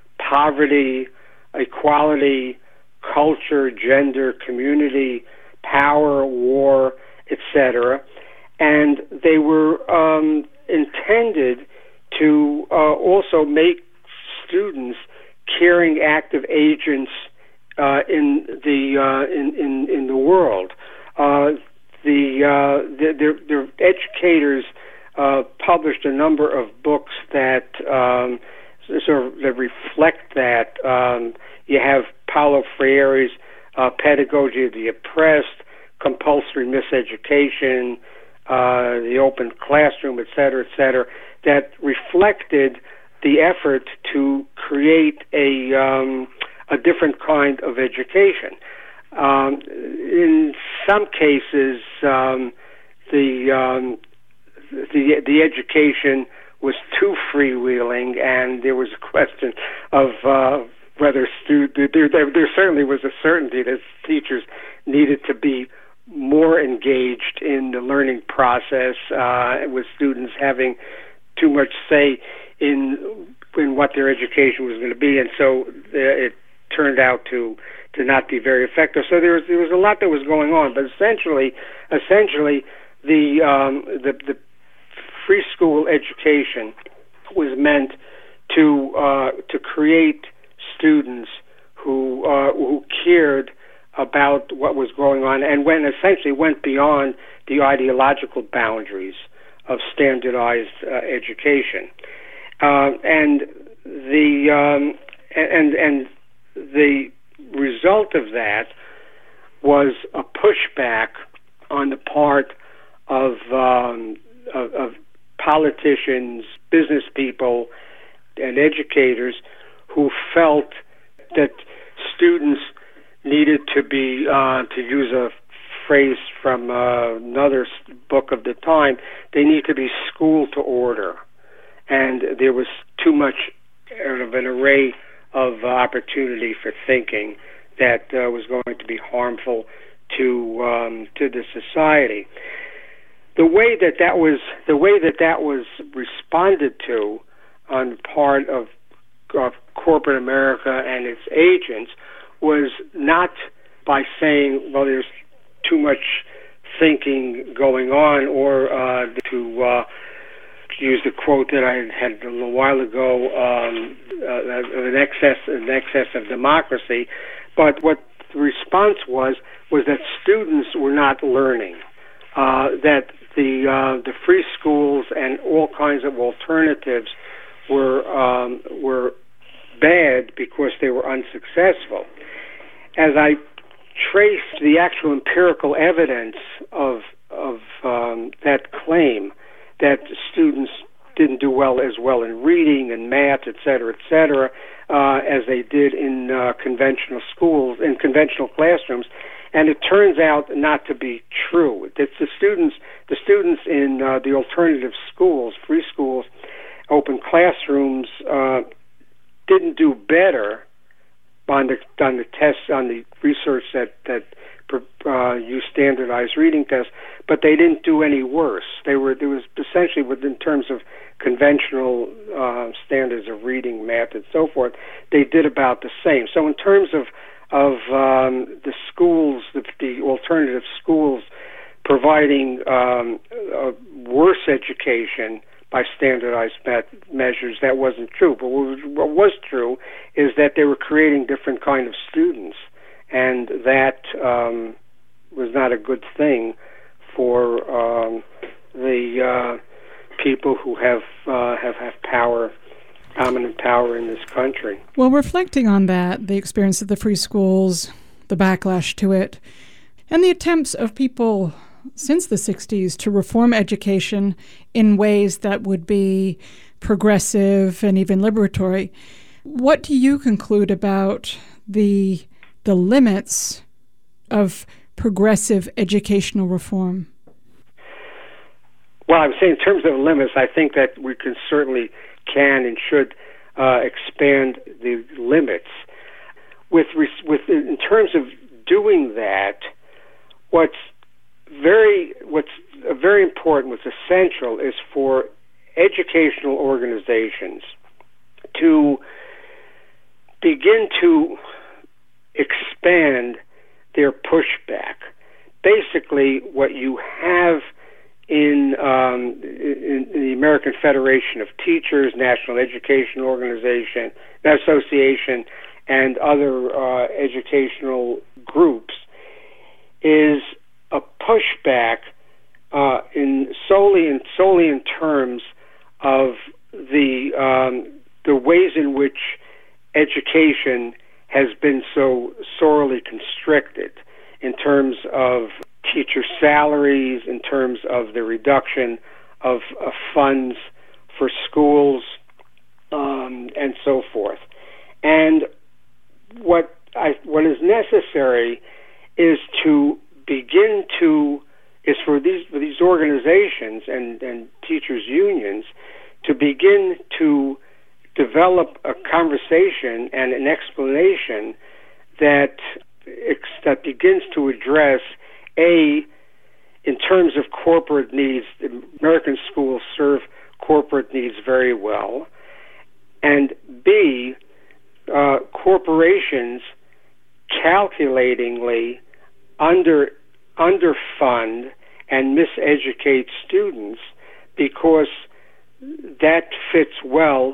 poverty, equality, culture, gender, community, power, war, et cetera. And they were um, intended to uh, also make students caring, active agents uh, in the uh, in, in in the world. Uh, the, uh, the their, their educators uh, published a number of books that um, sort of that reflect that. Um, you have Paulo Freire's uh, Pedagogy of the Oppressed, Compulsory Miseducation, uh, the Open Classroom, et cetera, et cetera, that reflected the effort to create a um, a different kind of education. Um, in some cases, um, the um, the the education was too freewheeling, and there was a question of uh, whether stu- there, there there certainly was a certainty that teachers needed to be more engaged in the learning process, uh, with students having too much say in in what their education was going to be, and so uh, it turned out to to not be very effective. So there was there was a lot that was going on, but essentially, essentially, the um, the, the free school education was meant to uh, to create students who uh, who cared about what was going on, and when essentially went beyond the ideological boundaries of standardized uh, education, uh, and the um, and and the result of that was a pushback on the part of um, of, of politicians, business people, and educators who felt that students needed to be, uh, to use a phrase from uh, another book of the time, they need to be schooled to order. And there was too much of an array of uh, opportunity for thinking that uh, was going to be harmful to um, to the society. The way that that was the way that that was responded to on the part of, of corporate America and its agents was not by saying, well, there's too much thinking going on, or uh, to uh, use the quote that I had a little while ago, um, uh, an excess, an excess of democracy. But what the response was was that students were not learning, uh, that the uh, the free schools and all kinds of alternatives were um, were bad because they were unsuccessful. As I traced the actual empirical evidence of of um, that claim, that students didn't do well as well in reading and math, et cetera, et cetera, uh, as they did in uh, conventional schools, in conventional classrooms, and it turns out not to be true. It's the students, the students in uh, the alternative schools, free schools, open classrooms, uh, didn't do better on the on the tests, on the research that that uh, use standardized reading tests, but they didn't do any worse. They were there was essentially, within terms of conventional uh, standards of reading, math, and so forth, they did about the same. So in terms of of um, the schools, the, the alternative schools providing um, a worse education by standardized met- measures, that wasn't true. But what was, what was true is that they were creating different kind of students, and that um, was not a good thing for um, the uh, people who have, uh, have have power, dominant power in this country. Well, reflecting on that, the experience of the free schools, the backlash to it, and the attempts of people since the sixties to reform education in ways that would be progressive and even liberatory, what do you conclude about the the limits of progressive educational reform? Well, I would say in terms of limits, I think that we can certainly can and should uh, expand the limits. With with in terms of doing that, what's very what's uh, very important, what's essential, is for educational organizations to begin to expand their pushback. Basically, what you have in, um, in, in the American Federation of Teachers, National Education Organization, Association, and other uh, educational groups is a pushback uh, in solely in solely in terms of the um, the ways in which education has been so sorely constricted, in terms of teacher salaries, in terms of the reduction of, of funds for schools, um, and so forth. And what I, what is necessary is to begin to is for these for these organizations and, and teachers' unions to begin to develop a conversation and an explanation that that begins to address, A, in terms of corporate needs, American schools serve corporate needs very well, and B, uh, corporations calculatingly under underfund and miseducate students, because that fits well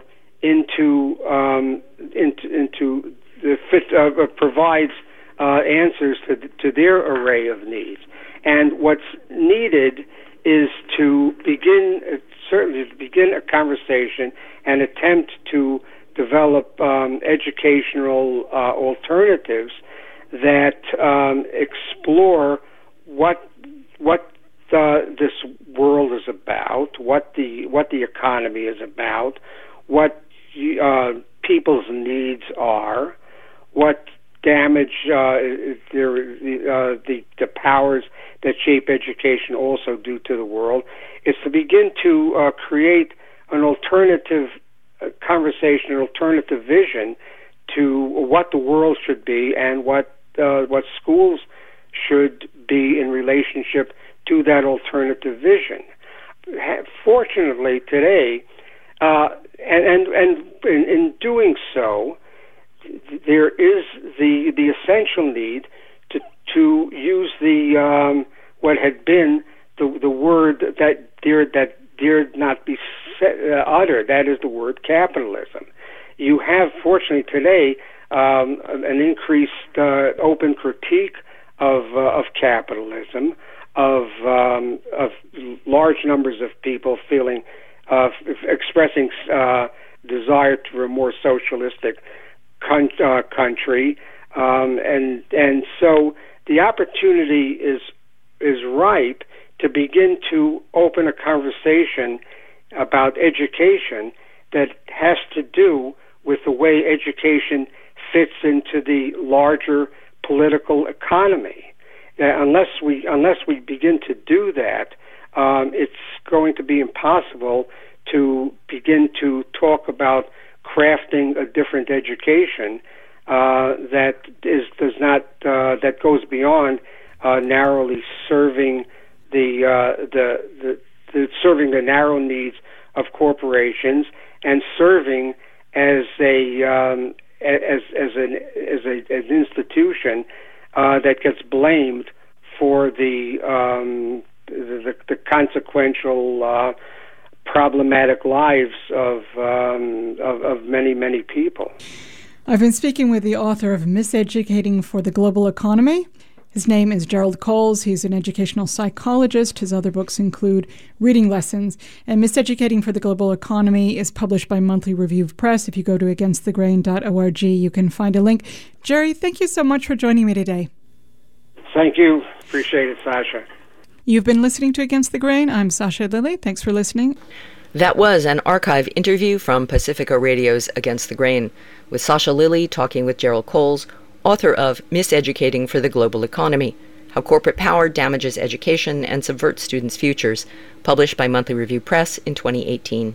into um, into, into the fit uh, provides uh, answers to to their array of needs. And what's needed is to begin uh, certainly to begin a conversation and attempt to develop um, educational uh, alternatives that um, explore what what uh, this world is about, what the what the economy is about, what uh, people's needs are, what damage uh, there, uh, the the powers that shape education also do to the world. Is to begin to uh, create an alternative uh, conversation, an alternative vision to what the world should be and what uh, what schools should be in relationship to that alternative vision. Fortunately, today, uh, and, and and in, in doing so, there is the the essential need to to use the um, what had been the the word that dared that dared not be set, uh, uttered. That is the word capitalism. You have, fortunately, today um, an increased uh, open critique of uh, of capitalism, of um, of large numbers of people feeling uh, f- expressing uh, desire for a more socialistic con- uh, country, um, and and so the opportunity is is ripe to begin to open a conversation about education that has to do with the way education fits into the larger political economy. Uh, unless we unless we begin to do that, um, it's going to be impossible to begin to talk about crafting a different education uh, that is does not uh, that goes beyond uh, narrowly serving the, uh, the, the, the serving the narrow needs of corporations and serving as a um, as as an as a as an institution uh, that gets blamed for the um, the, the consequential uh, problematic lives of, um, of of many many people. I've been speaking with the author of Miseducating for the Global Economy. His name is Gerald Coles. He's an educational psychologist. His other books include Reading Lessons. And Miseducating for the Global Economy is published by Monthly Review Press. If you go to against the grain dot org, you can find a link. Jerry, thank you so much for joining me today. Thank you. Appreciate it, Sasha. You've been listening to Against the Grain. I'm Sasha Lilley. Thanks for listening. That was an archive interview from Pacifica Radio's Against the Grain, with Sasha Lilley talking with Gerald Coles, author of Miseducating for the Global Economy, How Corporate Power Damages Education and Subverts Students' Futures, published by Monthly Review Press in twenty eighteen.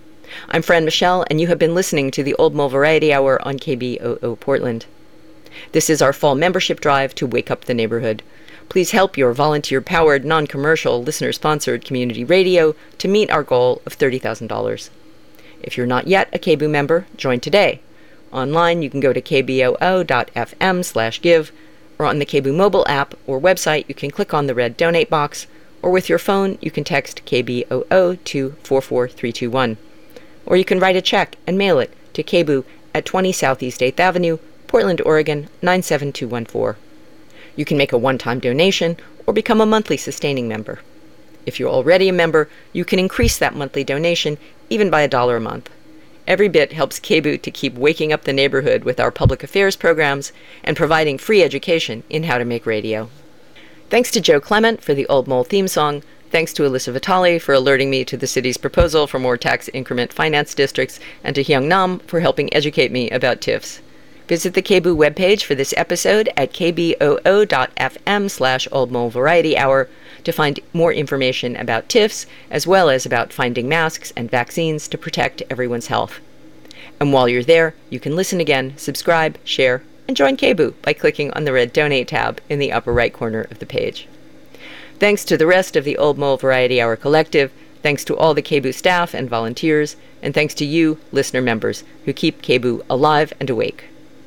I'm Fran Michelle, and you have been listening to the Old Mole Variety Hour on K B O O Portland. This is our fall membership drive to wake up the neighborhood. Please help your volunteer-powered, non-commercial, listener-sponsored community radio to meet our goal of thirty thousand dollars. If you're not yet a K B O O member, join today. Online, you can go to k b o o dot f m slash give, or on the K B O O mobile app or website, you can click on the red donate box, or with your phone, you can text K B O O to four four three two one. Or you can write a check and mail it to K B O O at twenty Southeast eighth Avenue, Portland, Oregon, nine seven two one four. You can make a one-time donation or become a monthly sustaining member. If you're already a member, you can increase that monthly donation even by a dollar a month. Every bit helps K B O O to keep waking up the neighborhood with our public affairs programs and providing free education in how to make radio. Thanks to Joe Clement for the Old Mole theme song. Thanks to Alyssa Vitale for alerting me to the city's proposal for more tax increment finance districts, and to Hyung Nam for helping educate me about T I Fs. Visit the K B O O webpage for this episode at k b o o dot f m slash Old Mole Variety Hour to find more information about T I Fs, as well as about finding masks and vaccines to protect everyone's health. And while you're there, you can listen again, subscribe, share, and join K B O O by clicking on the red Donate tab in the upper right corner of the page. Thanks to the rest of the Old Mole Variety Hour collective, thanks to all the K B O O staff and volunteers, and thanks to you, listener members, who keep K B O O alive and awake.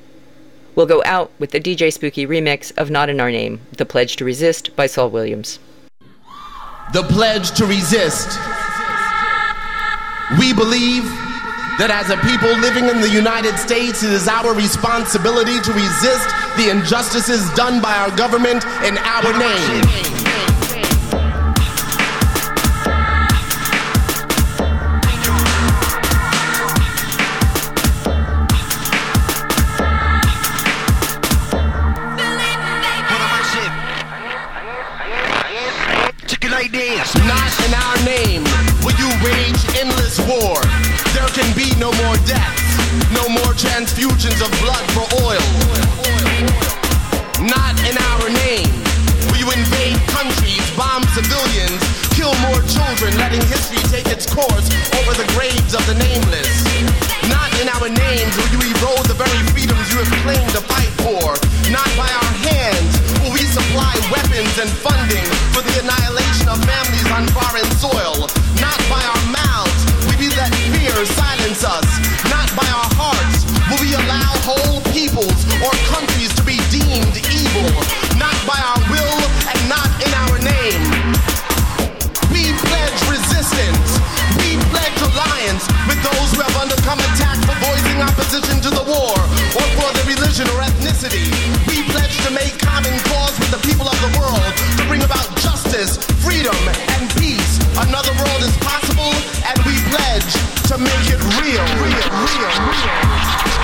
We'll go out with the D J Spooky remix of Not in Our Name, The Pledge to Resist by Saul Williams. The pledge to resist. We believe that as a people living in the United States, it is our responsibility to resist the injustices done by our government in our name. Not in our name will you wage endless war. There can be no more deaths, no more transfusions of blood for oil. Not in our name will you invade countries, bomb civilians, kill more children, letting history take its course over the graves of the nameless. Not in our names will you erode the very freedoms you have claimed to fight for. Not by our hands will we supply weapons and funding for the annihilation of families on foreign soil. Not by our mouths will we let fear silence us. Not by our hearts will we allow whole peoples or countries to be deemed evil. Not by our will and not in our name. We pledge resistance. We pledge alliance with those who have undergone attack for voicing opposition to the war or for their religion or ethnicity. We pledge to make common cause with the people of the world to bring about justice, freedom, and peace. Another world is possible, and we pledge to make it real, real, real, real.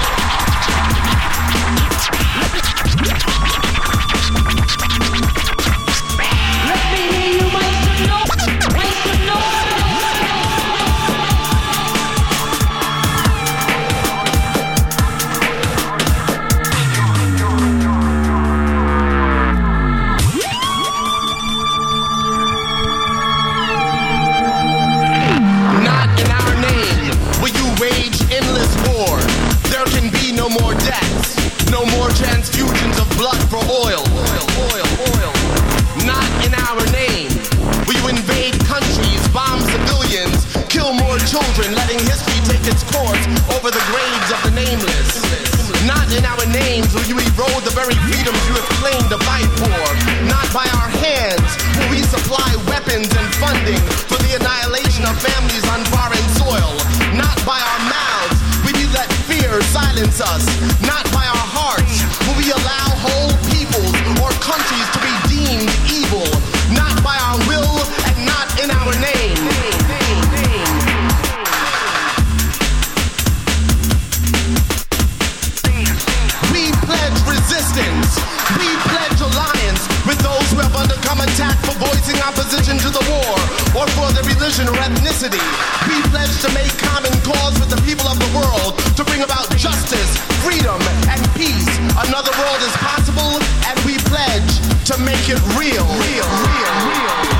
Let me hear you make some noise, make some noise. Not in our name will you wage endless war. course over the graves of the nameless. Not in our names will you erode the very freedoms you have claimed to fight for. Not by our hands will we supply weapons and funding for the annihilation of families on foreign soil. Not by our mouths will we let fear silence us. Not by our hearts will we allow whole peoples or countries to be deemed evil. Not by our will and not in our name. We pledge resistance. We pledge alliance with those who have undergone attack for voicing opposition to the war or for their religion or ethnicity. We pledge to make common cause with the people of the world to bring about justice, freedom, and peace. Another world is possible, and we pledge to make it real. Real, real, real.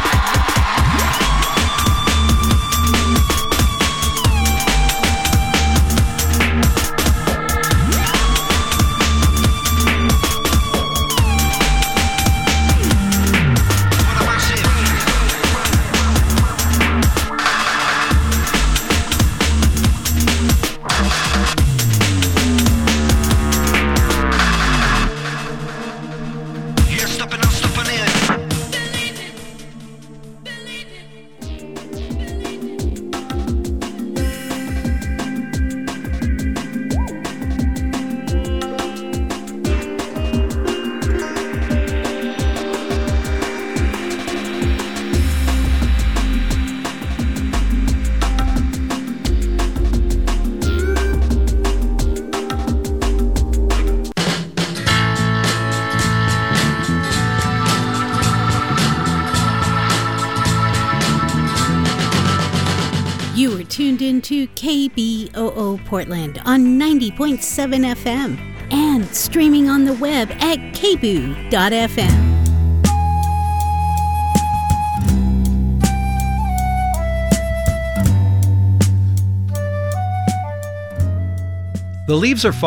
Tuned into K B O O Portland on ninety point seven F M and streaming on the web at k b o o dot f m. The leaves are falling.